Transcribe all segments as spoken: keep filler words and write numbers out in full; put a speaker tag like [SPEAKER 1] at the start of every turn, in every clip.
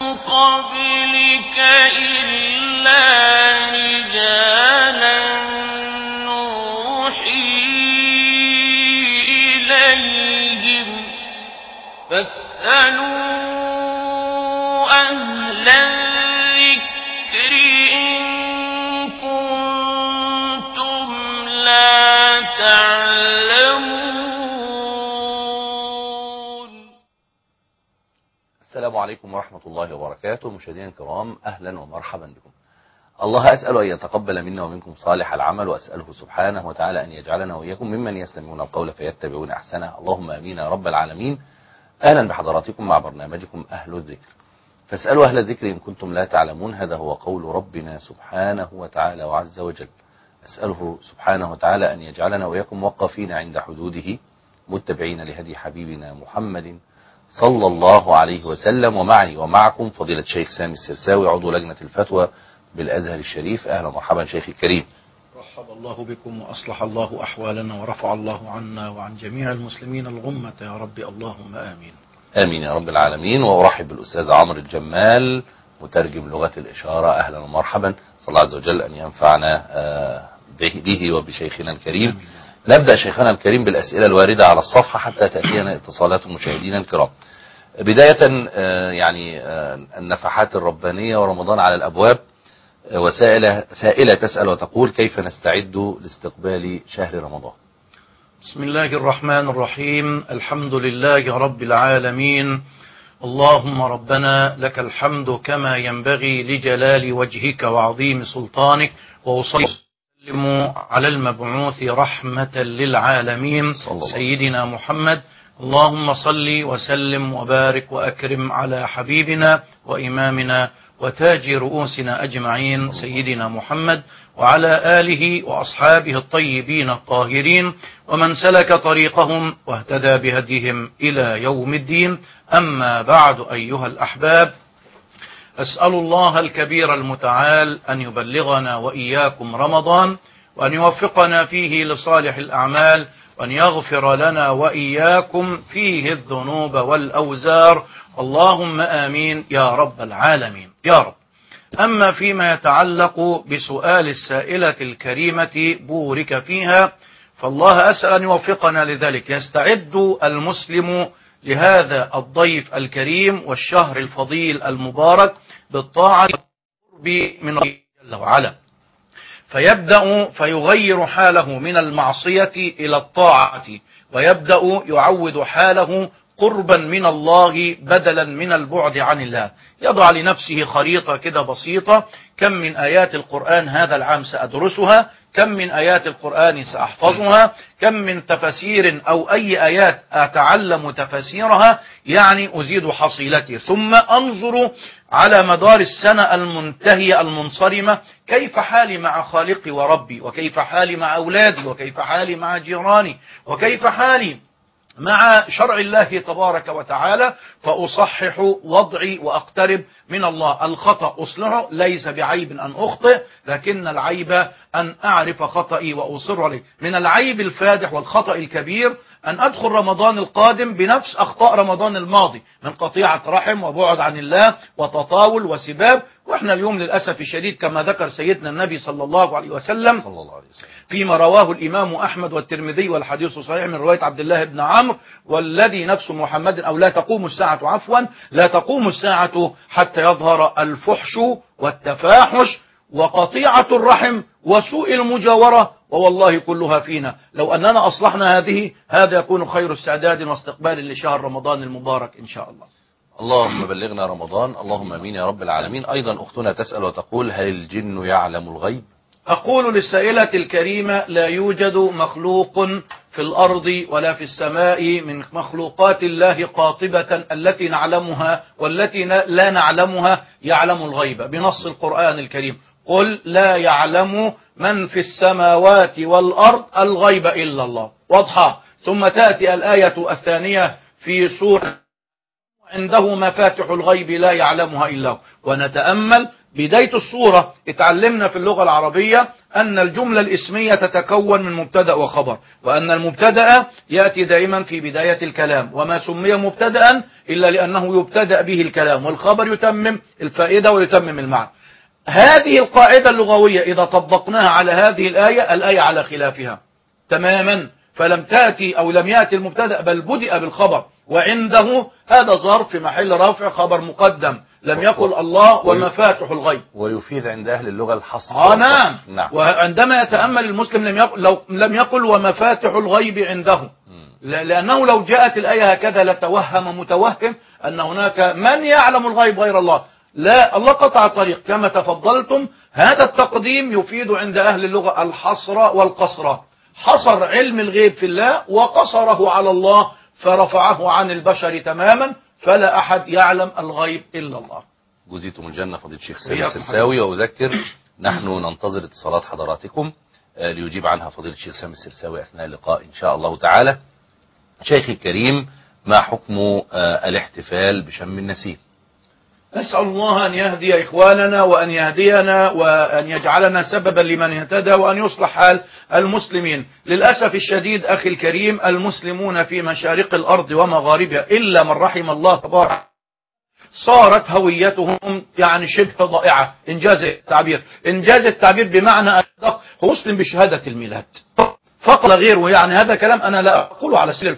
[SPEAKER 1] قبلك إلا رجالا نوحي إليهم فاسألوا أهل الذكر إن كنتم لا تعلمون.
[SPEAKER 2] السلام عليكم ورحمة الله وبركاته. مشاهدينا الكرام، أهلا ومرحبا بكم. الله أسأل أن يتقبل منا ومنكم صالح العمل، وأسأله سبحانه وتعالى أن يجعلنا وإياكم ممن يستمعون القول فيتبعون أحسنه. اللهم آمين يا رب العالمين. أهلا بحضراتكم مع برنامجكم أهل الذكر، فاسألوا أهل الذكر إن كنتم لا تعلمون. هذا هو قول ربنا سبحانه وتعالى وعز وجل. أسأله سبحانه وتعالى أن يجعلنا وإياكم موقفين عند حدوده، متبعين لهدي حبيبنا محمد صلى الله عليه وسلم. ومعني ومعكم فضيلة الشيخ سامي السرساوي، عضو لجنة الفتوى بالأزهر الشريف. أهلا ومرحبا شيخي الكريم.
[SPEAKER 3] رحب الله بكم وأصلح الله أحوالنا ورفع الله عنا وعن جميع المسلمين الغمة يا رب، اللهم آمين.
[SPEAKER 2] آمين يا رب العالمين. وأرحب بالأستاذ عمرو الجمال، مترجم لغة الإشارة. أهلا ومرحبا. صلى الله عز وجل أن ينفعنا به وبشيخنا الكريم. آمين. نبدأ شيخنا الكريم بالأسئلة الواردة على الصفحة حتى تأتينا اتصالات مشاهدينا الكرام. بداية يعني النفحات الربانية ورمضان على الأبواب، وسائلة سائلة تسأل وتقول: كيف نستعد لاستقبال شهر رمضان؟
[SPEAKER 3] بسم الله الرحمن الرحيم. الحمد لله رب العالمين. اللهم ربنا لك الحمد كما ينبغي لجلال وجهك وعظيم سلطانك، وأصلي وسلم على المبعوث رحمة للعالمين سيدنا محمد. اللهم صل وسلم وبارك وأكرم على حبيبنا وإمامنا وتاج رؤوسنا أجمعين سيدنا محمد، وعلى آله وأصحابه الطيبين الطاهرين، ومن سلك طريقهم واهتدى بهديهم إلى يوم الدين. أما بعد أيها الأحباب، أسأل الله الكبير المتعال أن يبلغنا وإياكم رمضان، وأن يوفقنا فيه لصالح الأعمال، وأن يغفر لنا وإياكم فيه الذنوب والأوزار. اللهم آمين يا رب العالمين يا رب. أما فيما يتعلق بسؤال السائلة الكريمة بورك فيها، فالله أسأل أن يوفقنا لذلك. يستعد المسلم لهذا الضيف الكريم والشهر الفضيل المبارك بالطاعة والقرب من الله جل وعلا، فيبدأ فيغير حاله من المعصية إلى الطاعة، ويبدأ يعود حاله قربا من الله بدلا من البعد عن الله. يضع لنفسه خريطة كده بسيطة: كم من آيات القرآن هذا العام سأدرسها، كم من آيات القرآن سأحفظها، كم من تفسير أو أي آيات أتعلم تفسيرها، يعني أزيد حصيلتي. ثم أنظر على مدار السنة المنتهية المنصرمة كيف حالي مع خالقي وربي، وكيف حالي مع أولادي، وكيف حالي مع جيراني، وكيف حالي مع شرع الله تبارك وتعالى، فأصحح وضعي وأقترب من الله. الخطأ أصلحه، ليس بعيب أن أخطئ، لكن العيب أن أعرف خطئي وأصر عليه. من العيب الفادح والخطأ الكبير أن أدخل رمضان القادم بنفس أخطاء رمضان الماضي، من قطيعة رحم وبعد عن الله وتطاول وسباب. وإحنا اليوم للأسف الشديد كما ذكر سيدنا النبي صلى الله عليه وسلم
[SPEAKER 2] صلى الله عليه وسلم
[SPEAKER 3] فيما رواه الإمام أحمد والترمذي والحديث صحيح من رواية عبد الله بن عمرو: والذي نفس محمد، أو لا تقوم الساعة عفوا لا تقوم الساعة حتى يظهر الفحش والتفاحش وقطيعة الرحم وسوء المجاورة، ووالله كلها فينا. لو أننا أصلحنا هذه، هذا يكون خير استعداد واستقبال لشهر رمضان المبارك إن شاء الله.
[SPEAKER 2] اللهم بلغنا رمضان. اللهم امين يا رب العالمين. ايضا اختنا تسأل وتقول: هل الجن يعلم الغيب؟
[SPEAKER 3] أقول للسائلة الكريمة: لا يوجد مخلوق في الأرض ولا في السماء من مخلوقات الله قاطبة التي نعلمها والتي لا نعلمها يعلم الغيب بنص القرآن الكريم: قل لا يعلم من في السماوات والأرض الغيب إلا الله. واضحة. ثم تأتي الآية الثانية في سورة: عنده مفاتح الغيب لا يعلمها إلا هو. ونتأمل بداية الصورة اتعلمنا في اللغة العربية أن الجملة الاسمية تتكون من مبتدأ وخبر، وأن المبتدأ يأتي دائما في بداية الكلام، وما سمي مبتدأ إلا لأنه يبتدأ به الكلام، والخبر يتمم الفائدة ويتمم المعنى. هذه القاعدة اللغوية إذا طبقناها على هذه الآية، الآية على خلافها تماما، فلم تأتي أو لم يأتي المبتدأ بل بدأ بالخبر، وعنده هذا ظرف في محل رفع خبر مقدم، لم يقل الله ومفاتح الغيب.
[SPEAKER 2] ويفيد عند أهل اللغة الحصر.
[SPEAKER 3] آه نعم.
[SPEAKER 2] نعم.
[SPEAKER 3] وعندما يتأمل المسلم لم يقل, لو لم يقل ومفاتح الغيب عنده، لأنه لو جاءت الآية هكذا لتوهم متوهم أن هناك من يعلم الغيب غير الله. لا، الله قطع الطريق كما تفضلتم. هذا التقديم يفيد عند أهل اللغة الحصر والقصر، حصر علم الغيب في الله وقصره على الله، فرفعه عن البشر تماما، فلا أحد يعلم الغيب إلا الله.
[SPEAKER 2] جزيتم الجنة فضيلة الشيخ سامي السرساوي. وأذكر نحن ننتظر اتصالات حضراتكم ليجيب عنها فضيلة الشيخ سامي السرساوي أثناء اللقاء إن شاء الله تعالى. شيخي الكريم، ما حكم الاحتفال بشم النسيم؟
[SPEAKER 3] نسأل الله أن يهدي إخواننا وأن يهدينا وأن يجعلنا سببا لمن اهتدى وأن يصلح حال المسلمين. للأسف الشديد أخي الكريم، المسلمون في مشارق الأرض ومغاربها إلا من رحم الله تبارك صارت هويتهم يعني شبه ضائعة. إنجاز التعبير إنجاز التعبير بمعنى أدق هو مسلم بشهادة الميلاد فقط لا غير. ويعني هذا كلام أنا لا أقوله على سبيل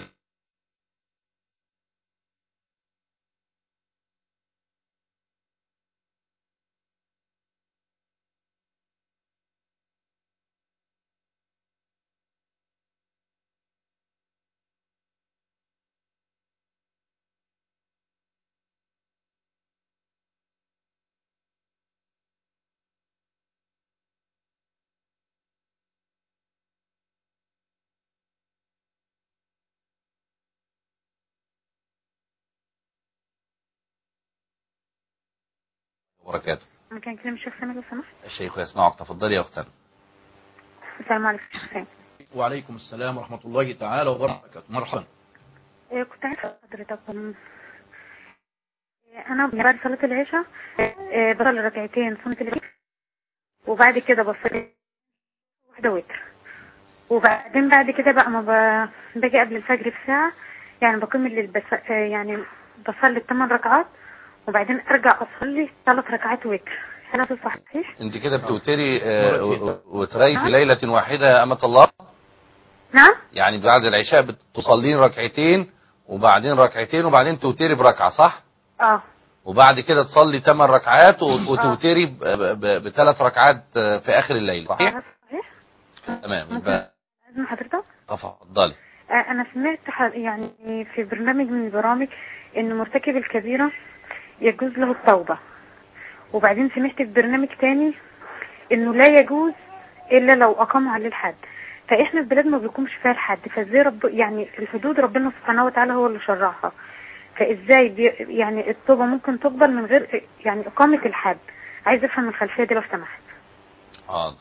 [SPEAKER 2] وبركاته.
[SPEAKER 4] ممكن كلام الشيخ سامي لو سمحت؟
[SPEAKER 2] الشيخ يسمعك، تفضلي يا أختنا.
[SPEAKER 4] السلام عليكم شيخ سامي.
[SPEAKER 3] وعليكم السلام ورحمة الله تعالى وبركاته. مرحبا.
[SPEAKER 4] إيه كنت عايزة حضرتك إيه أنا بعد صلاة العشاء إيه بصلي ركعتين سنة العشاء، وبعد كده بصلي واحدة وتر، وبعدين بعد كده بقى ما ب... باجي قبل الفجر بساعة يعني بقيم الليل بس يعني بصلي الثمان ركعات وبعدين ارجع اصلي ثلاث ركعات وتر. هل هذا صحيح؟
[SPEAKER 2] انت كده بتوتري آه وتري في ليلة واحدة يا أمة الله؟
[SPEAKER 4] نعم.
[SPEAKER 2] يعني بعد العشاء بتصلين ركعتين وبعدين ركعتين وبعدين توتري بركعة، صح؟
[SPEAKER 4] اه.
[SPEAKER 2] وبعد كده تصلي ثمان ركعات وتوتري بثلاث ركعات في آخر الليل، صحيح؟
[SPEAKER 4] اه صحيح.
[SPEAKER 2] تمام. يبقى
[SPEAKER 4] لازم حضرتك
[SPEAKER 2] تفضلي.
[SPEAKER 4] آه انا سمعت يعني في برنامج من البرامج ان مرتكب الكبيرة يجوز له التوبة، وبعدين سمعت في برنامج تاني انه لا يجوز الا لو اقاموا عليه الحد. فاحنا في بلاد ما بيقومش فيها الحد، فازاي رب يعني الحدود ربنا سبحانه وتعالى هو اللي شرعها، فازاي بي يعني التوبة ممكن تقبل من غير يعني اقامة الحد؟ عايز افهم الخلفية دي لو سمحت.
[SPEAKER 2] حاضر.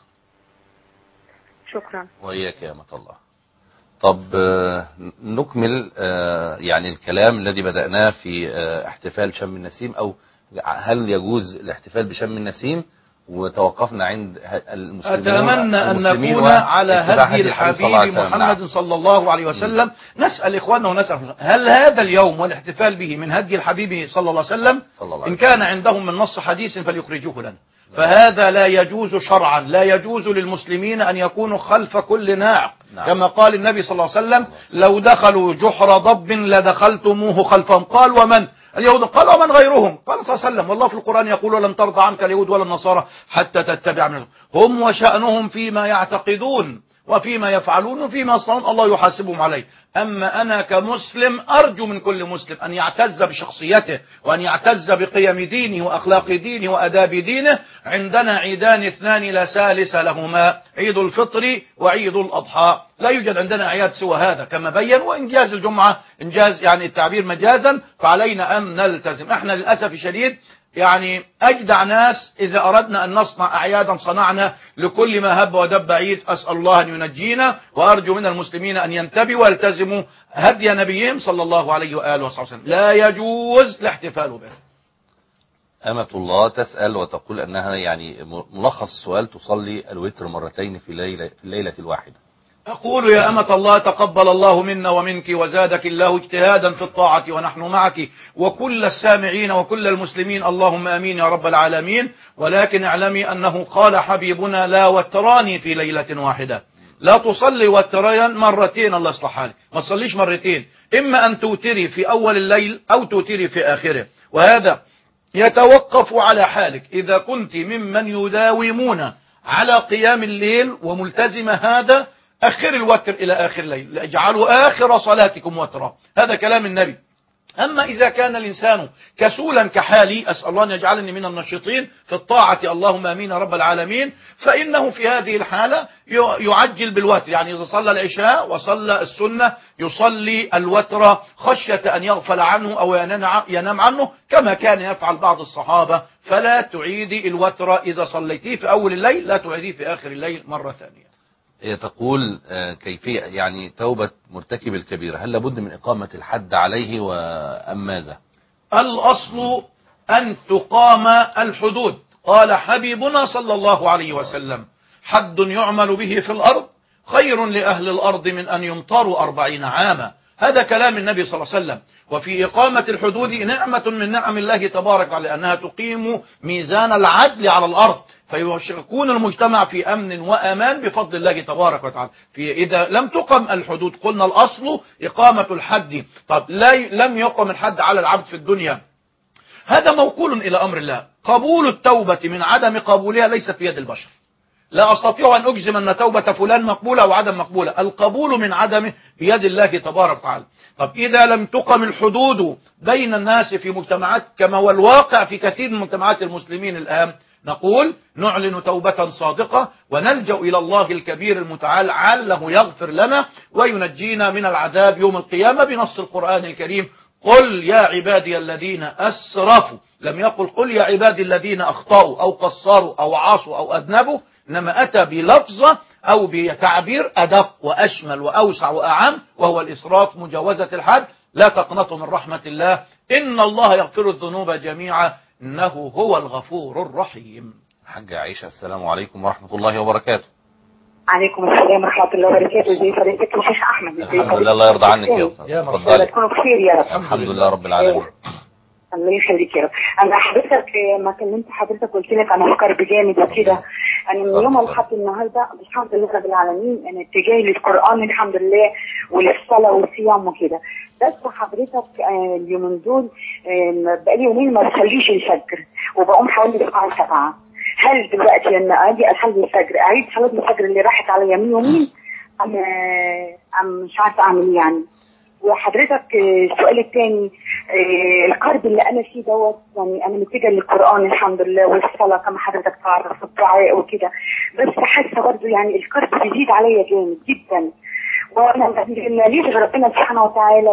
[SPEAKER 4] شكرا.
[SPEAKER 2] وإياك يا أمة الله. طب نكمل يعني الكلام الذي بدأناه في احتفال شم النسيم، أو هل يجوز الاحتفال بشم النسيم، وتوقفنا عند المسلمين.
[SPEAKER 3] أتمنى أن نكون على هدي الحبيب محمد صلى الله عليه وسلم. نسأل إخواننا ونسأل هل هذا اليوم والاحتفال به من هدي الحبيب صلى الله عليه وسلم؟ إن كان عندهم من نص حديث فليخرجوه لنا. فهذا لا يجوز شرعا، لا يجوز للمسلمين أن يكونوا خلف كل ناعق. نعم. كما قال النبي صلى الله عليه وسلم لو دخلوا جحر ضب لدخلتموه خلفهم. قال ومن؟ اليهود. قال ومن غيرهم؟ قال صلى الله عليه وسلم والله في القرآن يقول لن ترضى عنك اليهود ولا النصارى حتى تتبع منهم. هم وشأنهم فيما يعتقدون وفيما يفعلون وفيما يصنعون الله يحاسبهم عليه. أما أنا كمسلم أرجو من كل مسلم أن يعتز بشخصيته وأن يعتز بقيم دينه وأخلاق دينه وأداب دينه. عندنا عيدان اثنان لا ثالث لهما، عيد الفطر وعيد الأضحى، لا يوجد عندنا أعياد سوى هذا كما بين. وإنجاز الجمعة إنجاز يعني التعبير مجازا، فعلينا أن نلتزم. احنا للأسف الشديد يعني أجدع ناس إذا أردنا أن نصنع أعيادا صنعنا لكل ما هب ودب عيد. أسأل الله أن ينجينا، وأرجو من المسلمين أن ينتبهوا ويلتزموا هدي نبيهم صلى الله عليه وآله وصحبه وسلم. لا يجوز الاحتفال به.
[SPEAKER 2] أمة الله تسأل وتقول أنها يعني ملخص السؤال: تصلي الوتر مرتين في الليلة, في الليلة الواحدة.
[SPEAKER 3] أقول يا أمة الله تقبل الله منا ومنك وزادك الله اجتهادا في الطاعة ونحن معك وكل السامعين وكل المسلمين، اللهم أمين يا رب العالمين. ولكن اعلمي أنه قال حبيبنا: لا وتراني في ليلة واحدة. لا تصلي وترين مرتين، الله يصلح حالك، ما تصليش مرتين، إما أن توتري في أول الليل أو توتري في آخره، وهذا يتوقف على حالك. إذا كنت ممن يداومون على قيام الليل وملتزم هذا، أخر الوتر إلى آخر الليل، اجعلوا آخر صلاتكم وترا، هذا كلام النبي. أما إذا كان الإنسان كسولا كحالي، أسأل الله أن يجعلني من النشيطين في الطاعة، اللهم آمين يا رب العالمين، فإنه في هذه الحالة يعجل بالوتر، يعني إذا صلى العشاء وصلى السنة يصلي الوتر خشية أن يغفل عنه أو ينام عنه كما كان يفعل بعض الصحابة. فلا تعيدي الوتر إذا صليتيه في أول الليل، لا تعيديه في آخر الليل مرة ثانية.
[SPEAKER 2] هي تقول كيفية يعني توبة مرتكب الكبيرة، هل لابد من إقامة الحد عليه وأم ماذا؟
[SPEAKER 3] الأصل أن تقام الحدود. قال حبيبنا صلى الله عليه وسلم: حد يعمل به في الأرض خير لأهل الأرض من أن يمطروا أربعين عاما. هذا كلام النبي صلى الله عليه وسلم. وفي إقامة الحدود نعمة من نعم الله تبارك وتعالى، لأنها تقيم ميزان العدل على الأرض، فيكون المجتمع في أمن وأمان بفضل الله تبارك وتعالى. في إذا لم تقم الحدود قلنا الأصل إقامة الحد. طب لا لم يقم الحد على العبد في الدنيا، هذا موكول إلى أمر الله. قبول التوبة من عدم قبولها ليس في يد البشر. لا أستطيع أن أجزم أن توبة فلان مقبولة أو عدم مقبولة، القبول من عدمه بيد الله تبارك وتعالى. طب إذا لم تقم الحدود بين الناس في مجتمعات كما هو الواقع في كثير من مجتمعات المسلمين الآن، نقول نعلن توبة صادقة ونلجأ إلى الله الكبير المتعال عله يغفر لنا وينجينا من العذاب يوم القيامة بنص القرآن الكريم: قل يا عبادي الذين أسرفوا، لم يقل قل يا عبادي الذين أخطأوا أو قصروا أو عاصوا أو أذنبوا، إنما أتى بلفظة أو بتعبير أدق وأشمل وأوسع وأعم، وهو الإسراف، مجاوزة الحد. لا تقنطوا من رحمة الله، إن الله يغفر الذنوب جميعا إنه هو الغفور الرحيم.
[SPEAKER 2] حاجة عائشة: السلام عليكم ورحمة الله وبركاته.
[SPEAKER 5] عليكم السلام ورحمة الله وبركاته. ازي حضرتك يا شيخ أحمد؟
[SPEAKER 2] الحمد لله، الله يرضى عنك يا أستاذ.
[SPEAKER 5] اتفضلي. تكونوا بخير يا رب.
[SPEAKER 2] الحمد لله رب العالمين.
[SPEAKER 5] الله يخليك يا رب. انا حضرتك ما كلمت حضرتك قلت لك انا افكار بجامد وكده، انا من يوم لحد النهارده الحمد لله رب العالمين انا اتجاهي للقران الحمد لله وللصلاه والصيام وكده. بس حضرتك اليومين دول بقالي يومين ما بصليش الفجر وبقوم حوالي الساعه سبعة. هل دلوقتي لما اجي اصلي الفجر اعيد صلاه الفجر اللي راحت عليا من يومين ام ام مش عارفه اعمل ايه يعني؟ وحضرتك السؤال الثاني، القرب اللي انا فيه دوت، يعني انا متجه للقران الحمد لله والصلاه كما حضرتك تعرف في الدعاء وكده، بس حاسه برضه يعني القرب بيزيد عليا جامد جدا، وانا ماليش غير ربنا سبحانه وتعالى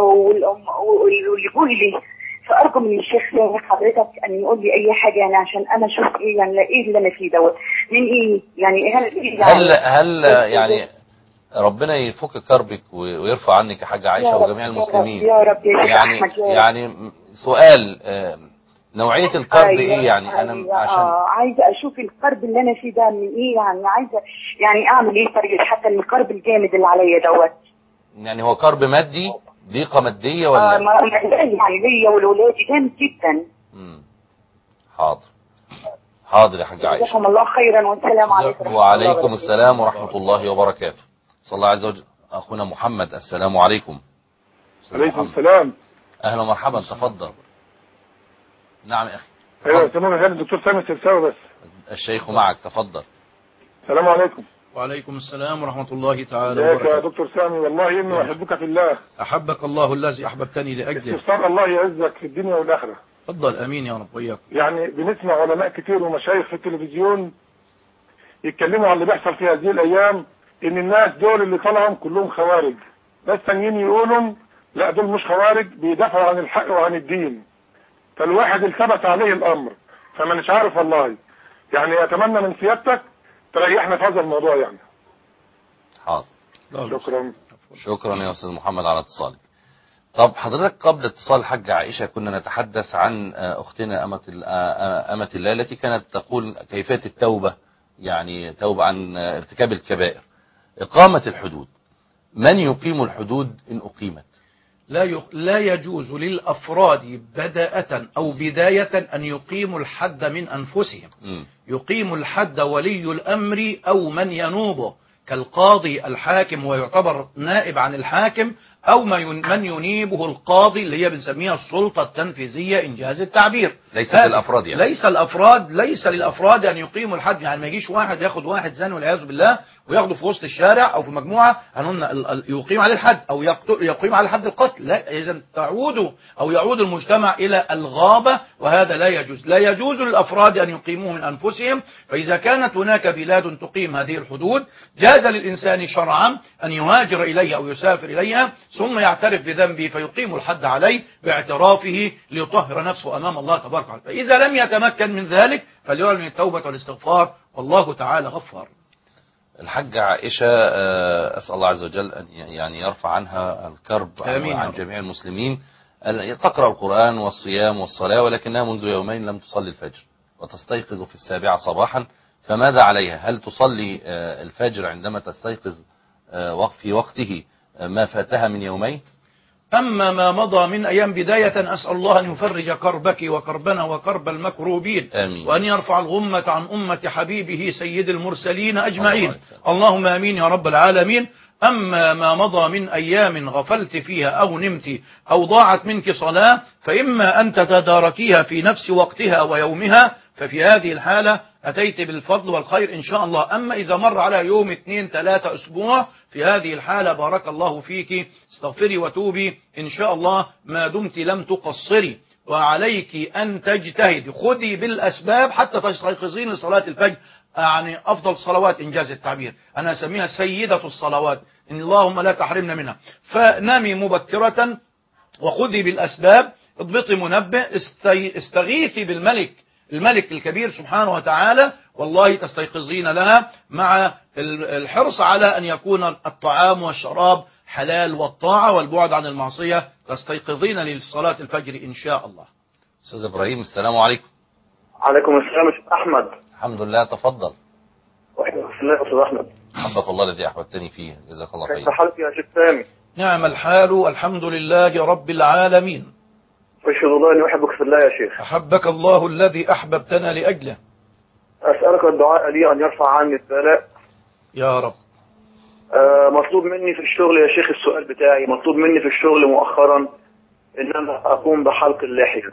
[SPEAKER 5] واللي يقول لي. فارجو من الشيخ سامي حضرتك ان يقول لي اي حاجه يعني عشان انا اشوف ايه يعني ايه اللي انا فيه دوت من ايه يعني هل إيه يعني
[SPEAKER 2] هل هل يعني ربنا يفك كربك ويرفع عنك يا حاجة عائشة وجميع المسلمين.
[SPEAKER 5] يا رب يا
[SPEAKER 2] يعني
[SPEAKER 5] أحمد يا
[SPEAKER 2] يعني سؤال نوعية الكرب
[SPEAKER 5] أيوة
[SPEAKER 2] ايه يعني؟
[SPEAKER 5] أيوة
[SPEAKER 2] انا
[SPEAKER 5] أيوة
[SPEAKER 2] عشان
[SPEAKER 5] آه عايزة اشوف الكرب اللي انا فيه ده من ايه يعني، عايزة يعني اعمل ايه طريقة حتى الكرب الجامد اللي عليا دوت.
[SPEAKER 2] يعني هو كرب مادي، ضيقة مادية ولا؟
[SPEAKER 5] اه يعني ليا ولولادي جامد جدا.
[SPEAKER 2] امم حاضر حاضر يا حاجة عائشة.
[SPEAKER 5] جزاكم الله خيرا والسلام عليكم.
[SPEAKER 2] وعليكم السلام ورحمة الله وبركاته. صلى الله عز وجل. أخونا محمد: السلام عليكم.
[SPEAKER 6] عليكم السلام.
[SPEAKER 2] أهلا ومرحبا، تفضل. نعم يا أخي.
[SPEAKER 6] أيوة تمام يا الدكتور سامي السرساوي. بس
[SPEAKER 2] الشيخ معك، تفضل.
[SPEAKER 6] السلام عليكم.
[SPEAKER 3] وعليكم السلام ورحمة الله تعالى
[SPEAKER 6] وبركاته.
[SPEAKER 3] وبركاته.
[SPEAKER 6] يا دكتور سامي والله إني أحبك في الله.
[SPEAKER 3] أحبك الله الذي أحببتني لأجله.
[SPEAKER 6] استفسار الله يعزك في الدنيا والآخرة.
[SPEAKER 3] تفضل. أمين يا رب وإياكم.
[SPEAKER 6] يعني بنسمع علماء كتير ومشايخ في التلفزيون يتكلموا عن اللي بيحصل في هذه الأيام، إن الناس دول اللي طلعهم كلهم خوارج، بس ثانيين يقولوا لا دول مش خوارج، بيدافعوا عن الحق وعن الدين. فالواحد التبس عليه الأمر، فما مش عارف والله. يعني أتمنى من سيادتك تريحنا في هذا الموضوع يعني.
[SPEAKER 2] حاضر.
[SPEAKER 6] شكرا.
[SPEAKER 2] شكرا يا أستاذ محمد على اتصالك. طب حضرتك قبل اتصال الحاجة عائشة كنا نتحدث عن أختنا أمة أمة الله التي كانت تقول كيفية التوبة، يعني توبة عن ارتكاب الكبائر. إقامة الحدود، من يقيم الحدود إن أقيمت؟
[SPEAKER 3] لا يق... لا يجوز للأفراد بداءة أو بداية أن يقيموا الحد من أنفسهم.
[SPEAKER 2] م.
[SPEAKER 3] يقيم الحد ولي الأمر أو من ينوبه كالقاضي الحاكم ويعتبر نائب عن الحاكم، أو من ينيبه القاضي اللي هي بنسميها السلطة التنفيذية إنجاز التعبير.
[SPEAKER 2] ليس للأفراد يعني.
[SPEAKER 3] ليس الأفراد ليس للأفراد أن يقيموا الحد، يعني ما يجيش واحد ياخد واحد زاني والعياذ بالله وياخده في وسط الشارع أو في مجموعة هنقولنا يقيم عليه الحد أو يقيم عليه حد القتل. لا، إذا تعود أو يعود المجتمع إلى الغابة، وهذا لا يجوز. لا يجوز للأفراد أن يقيموه من أنفسهم. فإذا كانت هناك بلاد تقيم هذه الحدود جاز للإنسان شرعا أن يهاجر إليها أو يسافر إليها ثم يعترف بذنبه فيقيم الحد عليه باعترافه ليطهر نفسه أمام الله تبارك وتعالى. فإذا لم يتمكن من ذلك فليعلن التوبة والاستغفار، والله تعالى غفار.
[SPEAKER 2] الحاجة عائشة أسأل الله عز وجل أن يعني يرفع عنها الكرب عن جميع المسلمين. تقرأ القرآن والصيام والصلاة ولكنها منذ يومين لم تصلي الفجر وتستيقظ في السابعة صباحا، فماذا عليها؟ هل تصلي الفجر عندما تستيقظ في وقته ما فاتها من يومين؟
[SPEAKER 3] أما ما مضى من أيام بداية أسأل الله أن يفرج كربك وكربنا وكرب المكروبين،
[SPEAKER 2] آمين.
[SPEAKER 3] وأن يرفع الغمة عن أمة حبيبه سيد المرسلين أجمعين، اللهم آمين يا رب العالمين. أما ما مضى من أيام غفلت فيها أو نمت أو ضاعت منك صلاة فإما أن تتداركيها في نفس وقتها ويومها، ففي هذه الحالة أتيت بالفضل والخير إن شاء الله. أما إذا مر على يوم اثنين ثلاثة أسبوع في هذه الحالة بارك الله فيك استغفري وتوبي إن شاء الله ما دمت لم تقصري، وعليك أن تجتهدي خذي بالأسباب حتى تستيقظين لصلاة الفجر، يعني أفضل الصلوات إنجاز التعبير، أنا أسميها سيدة الصلوات، إن اللهم لا تحرمنا منها. فنامي مبكرة وخذي بالأسباب، اضبطي منبه، استغيثي بالملك الملك الكبير سبحانه وتعالى، والله تستيقظين لها مع الحرص على أن يكون الطعام والشراب حلال والطاعة والبعد عن المعصية، تستيقظين لصلاة الفجر إن شاء الله.
[SPEAKER 2] أستاذ إبراهيم السلام عليكم.
[SPEAKER 7] عليكم السلام يا شيخ أحمد.
[SPEAKER 2] الحمد لله، تفضل.
[SPEAKER 7] وحيد الله يا أستاذ أحمد.
[SPEAKER 2] حبك الله الذي أحببتني فيه، جزاك الله خير.
[SPEAKER 7] كيف حالك يا شيخ سامي؟
[SPEAKER 3] نعم الحال الحمد لله رب العالمين.
[SPEAKER 7] أشهد الله أني أحبك في الله يا شيخ.
[SPEAKER 3] أحبك الله الذي أحببتنا لأجله.
[SPEAKER 7] أسألك الدعاء لي أن يرفع عني البلاء
[SPEAKER 3] يا رب.
[SPEAKER 7] آه مطلوب مني في الشغل يا شيخ، السؤال بتاعي مطلوب مني في الشغل مؤخرا إن أنا أقوم بحلق اللحية،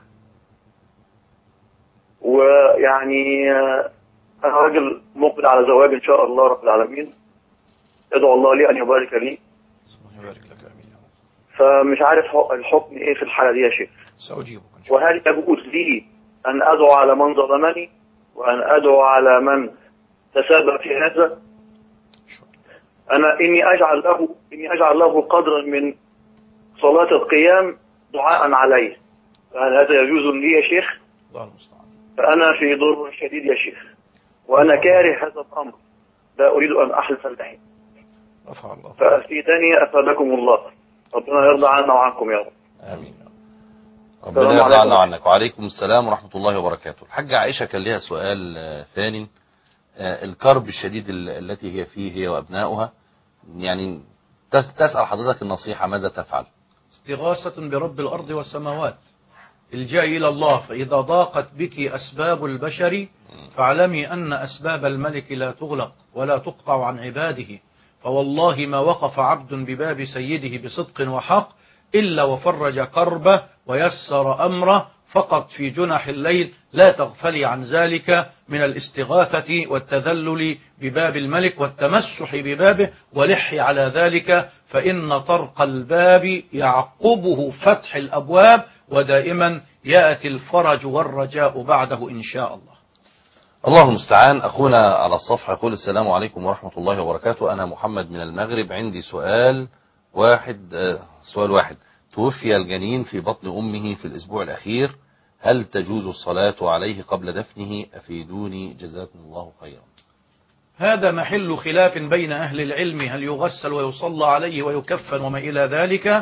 [SPEAKER 7] ويعني آه أنا راجل مقبل على زواج إن شاء الله رب العالمين، ادعو الله لي أن يبارك لي.
[SPEAKER 3] يبارك لك آمين.
[SPEAKER 7] فمش عارف الحكم إيه في الحالة دي يا شيخ.
[SPEAKER 3] سأجيبك.
[SPEAKER 7] وهل يجوز لي أن أدعو على من ظلمني وأن أدعو على من تسابق في هذا؟ أنا إني أجعل له إني أجعل له قدرا من صلاة القيام دعاء عليه، فهل هذا يجوز لي يا شيخ؟
[SPEAKER 3] الله المستعان.
[SPEAKER 7] فأنا في ضر شديد يا شيخ، وأنا كاره هذا الأمر، لا أريد أن أحلف اللحية.
[SPEAKER 3] رفع الله.
[SPEAKER 7] فأفيدني أفادكم الله، ربنا يرضى عنا وعنكم يا رب.
[SPEAKER 2] آمين. ربنا يرضى عنا وعنك. وعليكم السلام ورحمة الله وبركاته. الحاجة عائشة كان لها سؤال ثاني، الكرب الشديد التي هي فيه هي وأبناؤها، يعني تسأل حضرتك النصيحة ماذا تفعل؟
[SPEAKER 3] استغاثة برب الأرض والسماوات، الجاء إلى الله، فإذا ضاقت بك أسباب البشر فاعلمي أن أسباب الملك لا تغلق ولا تقطع عن عباده، فوالله ما وقف عبد بباب سيده بصدق وحق إلا وفرج كربه ويسر أمره فقط في جنح الليل. لا تغفلي عن ذلك من الاستغاثة والتذلل بباب الملك والتمسح ببابه، ولحي على ذلك، فإن طرق الباب يعقبه فتح الأبواب، ودائما يأتي الفرج والرجاء بعده إن شاء الله.
[SPEAKER 2] الله المستعان. أخونا على الصفحة يقول السلام عليكم ورحمة الله وبركاته، أنا محمد من المغرب، عندي سؤال واحد سؤال واحد توفي الجنين في بطن أمه في الأسبوع الأخير، هل تجوز الصلاة عليه قبل دفنه؟ أفيدوني جزاكم الله خيرا.
[SPEAKER 3] هذا محل خلاف بين أهل العلم، هل يغسل ويصلى عليه ويكفن وما إلى ذلك.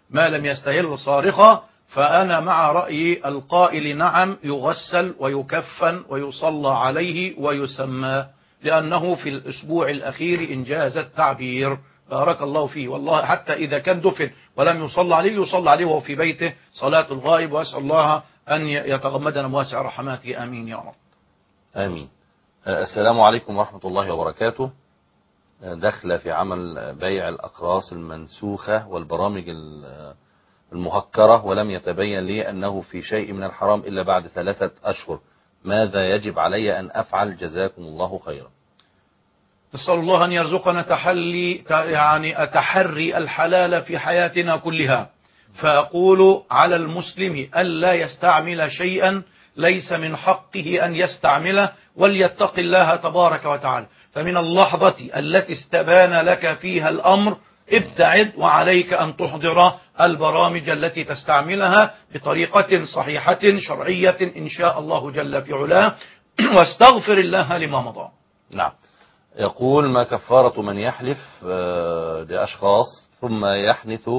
[SPEAKER 3] ما لم يستهل صارخة، فأنا مع رأي القائل نعم يغسل ويكفن ويصلى عليه ويسمى، لأنه في الأسبوع الأخير إن جاز التعبير. بارك الله فيه. والله حتى إذا كان دفن ولم يصلى عليه يصلى عليه وهو في بيته صلاة الغائب، وأسأل الله أن يتغمدنا بواسع رحماته. آمين يا رب.
[SPEAKER 2] آمين. السلام عليكم ورحمة الله وبركاته. دخل في عمل بيع الأقراص المنسوخة والبرامج المهكرة، ولم يتبين لي أنه في شيء من الحرام إلا بعد ثلاثة أشهر. ماذا يجب علي أن أفعل؟ جزاكم الله خيرا.
[SPEAKER 3] نسأل الله أن يرزقنا تحلي يعني تحري الحلال في حياتنا كلها. فأقول على المسلم ألا يستعمل شيئا ليس من حقه أن يستعمله، وليتق الله تبارك وتعالى. فمن اللحظة التي استبان لك فيها الأمر ابتعد، وعليك أن تحضر البرامج التي تستعملها بطريقة صحيحة شرعية إن شاء الله جل في علاه، واستغفر الله لما مضى.
[SPEAKER 2] نعم. يقول: ما كفارة من يحلف لأشخاص ثم يحنث،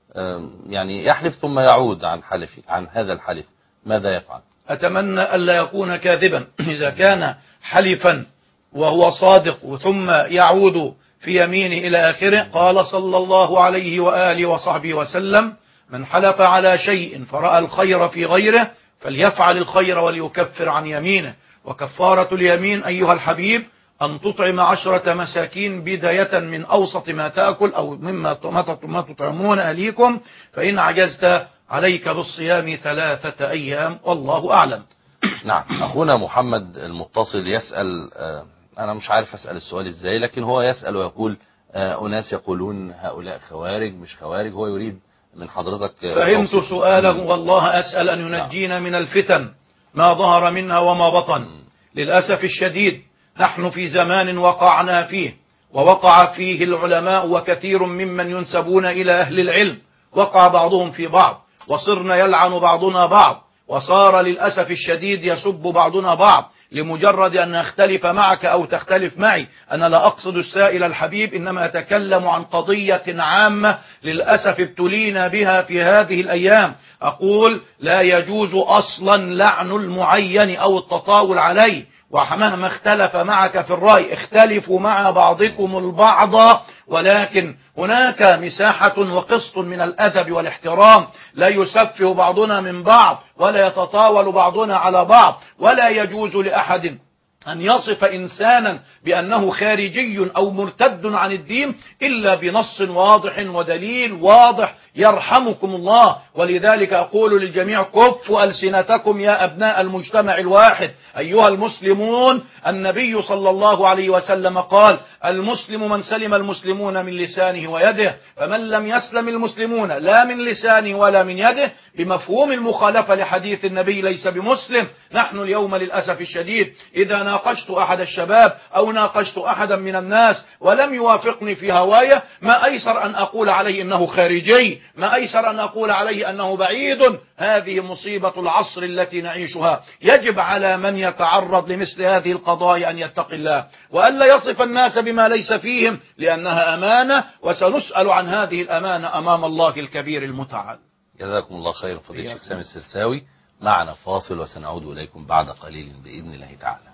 [SPEAKER 2] يعني يحلف ثم يعود عن حلف عن هذا الحلف، ماذا يفعل؟
[SPEAKER 3] أتمنى ألا يكون كاذبا. إذا كان حلفا وهو صادق ثم يعود في يمينه إلى آخره، قال صلى الله عليه وآله وصحبه وسلم: من حلف على شيء فرأى الخير في غيره فليفعل الخير وليكفر عن يمينه. وكفارة اليمين أيها الحبيب أن تطعم عشرة مساكين بداية من أوسط ما تأكل أو مما ما تطعمون أهليكم، فإن عجزت عليك بالصيام ثلاثة أيام، والله أعلم.
[SPEAKER 2] نعم. أخونا محمد المتصل يسأل، أنا مش عارف أسأل السؤال إزاي، لكن هو يسأل ويقول: أناس يقولون هؤلاء خوارج مش خوارج. هو يريد من حضرتك.
[SPEAKER 3] فهمت سؤاله، والله أسأل أن ينجينا من الفتن ما ظهر منها وما بطن. للأسف الشديد نحن في زمان وقعنا فيه ووقع فيه العلماء وكثير ممن ينسبون إلى أهل العلم، وقع بعضهم في بعض، وصرنا يلعن بعضنا بعض، وصار للأسف الشديد يسب بعضنا بعض لمجرد أن أختلف معك أو تختلف معي. أنا لا أقصد السائل الحبيب، إنما أتكلم عن قضية عامة للأسف ابتلينا بها في هذه الأيام. أقول لا يجوز أصلا لعن المعين أو التطاول عليه، ومهما اختلف معك في الرأي اختلفوا مع بعضكم البعض، ولكن هناك مساحة وقسط من الأدب والاحترام، لا يسفه بعضنا من بعض ولا يتطاول بعضنا على بعض. ولا يجوز لأحد أن يصف إنسانا بأنه خارجي أو مرتد عن الدين إلا بنص واضح ودليل واضح يرحمكم الله. ولذلك أقول للجميع: كفوا ألسنتكم يا أبناء المجتمع الواحد أيها المسلمون. النبي صلى الله عليه وسلم قال: المسلم من سلم المسلمون من لسانه ويده، فمن لم يسلم المسلمون لا من لسانه ولا من يده بمفهوم المخالفة لحديث النبي ليس بمسلم. نحن اليوم للأسف الشديد إذا ناقشت أحد الشباب أو ناقشت أحدا من الناس ولم يوافقني في هواية، ما أيسر أن أقول عليه إنه خارجي، ما أيسر أن أقول عليه أنه بعيد. هذه مصيبة العصر التي نعيشها. يجب على من يتعرض لمثل هذه القضايا أن يتقي الله، وألا يصف الناس بما ليس فيهم، لأنها أمانة، وسنسأل عن هذه الأمانة أمام الله الكبير المتعال.
[SPEAKER 2] جزاكم الله خير فضيلة الشيخ سامي السرساوي. معنا فاصل وسنعود إليكم بعد قليل بإذن الله تعالى.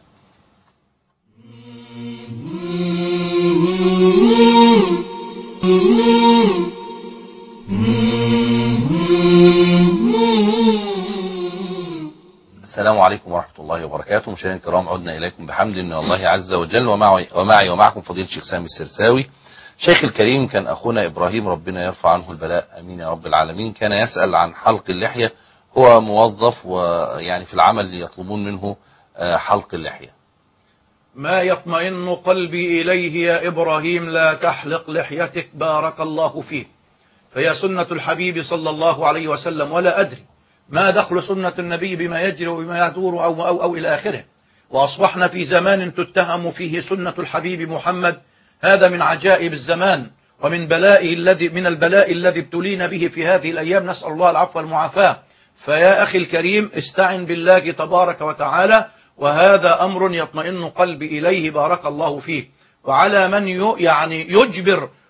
[SPEAKER 2] السلام عليكم ورحمة الله وبركاته. مشاهدينا الكرام، عدنا إليكم بحمد من الله عز وجل، ومعي, ومعي ومعكم فضيلة الشيخ سامي السرساوي. شيخ الكريم، كان أخونا إبراهيم ربنا يرفع عنه البلاء أمين يا رب العالمين كان يسأل عن حلق اللحية. هو موظف ويعني في العمل يطلبون منه حلق اللحية.
[SPEAKER 3] ما يطمئن قلبي إليه يا إبراهيم لا تحلق لحيتك، بارك الله فيك، فهي سنة الحبيب صلى الله عليه وسلم، ولا أدري ما دخل سنة النبي بما يجري وبما يدور أو, أو, أو إلى آخره. وأصبحنا في زمان تتهم فيه سنة الحبيب محمد. هذا من عجائب الزمان ومن بلاء الذي من البلاء الذي ابتلينا به في هذه الأيام، نسأل الله العفو والمعافاة. فيا أخي الكريم، استعن بالله تبارك وتعالى، وهذا أمر يطمئن قلبي إليه، بارك الله فيه. وعلى من يعني يجبر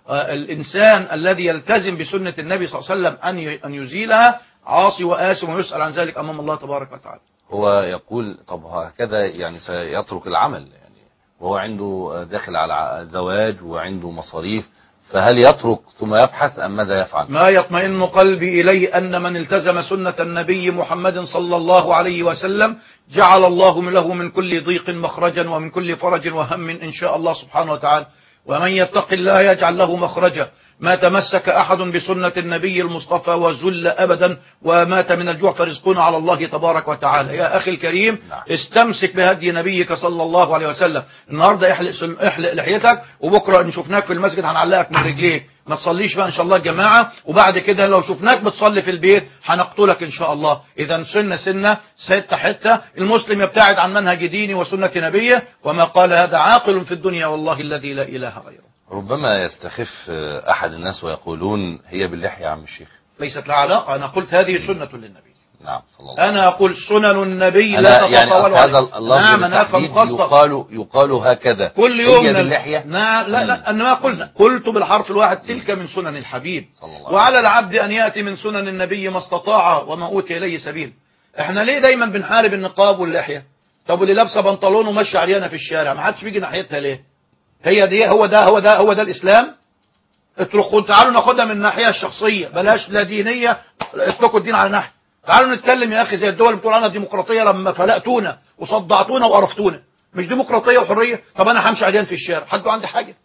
[SPEAKER 3] آه، الإنسان الذي يلتزم بسنة النبي صلى الله عليه وسلم أن ي- أن يزيلها عاصي وآثم ويسأل عن ذلك أمام الله تبارك وتعالى.
[SPEAKER 2] هو يقول طب هكذا يعني سيترك العمل يعني، وهو عنده داخل على زواج وعنده مصاريف، فهل يترك ثم يبحث أم ماذا يفعل؟
[SPEAKER 3] ما يطمئن قلبي إليه أن من التزم سنة النبي محمد صلى الله عليه وسلم جعل الله له من كل ضيق مخرجا ومن كل فرج وهم إن شاء الله سبحانه وتعالى. ومن يتق الله يجعل له مخرجا. ما تمسك أحد بسنة النبي المصطفى وزل أبدا ومات من الجوع فرزقنا على الله تبارك وتعالى. يا أخي الكريم استمسك بهدي نبيك صلى الله عليه وسلم. النهاردة احلق, سل... احلق لحيتك، وبكرة إن شفناك في المسجد هنعلقك من رجليك. ما تصليش بقى إن شاء الله الجماعة، وبعد كده لو شفناك بتصلي في البيت هنقتلك إن شاء الله. إذا سنة سنة ستة حتة. المسلم يبتعد عن منهج ديني وسنة نبيه، وما قال هذا عاقل في الدنيا والله الذي لا إله غيره.
[SPEAKER 2] ربما يستخف أحد الناس ويقولون هي باللحية يا عم الشيخ.
[SPEAKER 3] ليست لها علاقة. أنا قلت هذه سنة للنبي.
[SPEAKER 2] نعم صلى الله عليه وسلم.
[SPEAKER 3] أنا أقول سنن النبي
[SPEAKER 2] أنا
[SPEAKER 3] لا تتطاول
[SPEAKER 2] يعني
[SPEAKER 3] عليه.
[SPEAKER 2] هذا اللفظ
[SPEAKER 3] نعم أنا أفهم
[SPEAKER 2] بالتحديد
[SPEAKER 3] قصدك.
[SPEAKER 2] يقال يقال هكذا
[SPEAKER 3] كل يوم
[SPEAKER 2] هي
[SPEAKER 3] من-
[SPEAKER 2] باللحية.
[SPEAKER 3] نعم لا لا أنا ما قلنا، قلت بالحرف الواحد تلك من سنن الحبيب،
[SPEAKER 2] صلى الله عليه
[SPEAKER 3] وعلى العبد أن يأتي من سنن النبي ما استطاع وما أوتي إليه سبيل. احنا ليه دايما بنحارب النقاب واللحية؟ طب واللي لابسه بنطلون وماشي عريانة في الشارع ما حدش بيجي ناحيتها ليه؟ هي دي هو ده هو ده هو ده الإسلام؟ اتركوا تعالوا ناخدها من الناحية الشخصية، بلاش لا دينية، اتركوا الدين على ناحية. تعالوا نتكلم يا أخي زي الدول اللي بتقول عنها ديمقراطية لما فلقتونا وصدعتونا وقرفتونا. مش ديمقراطية وحرية؟ طب أنا همشي عريان في الشارع، حد عندي حاجة؟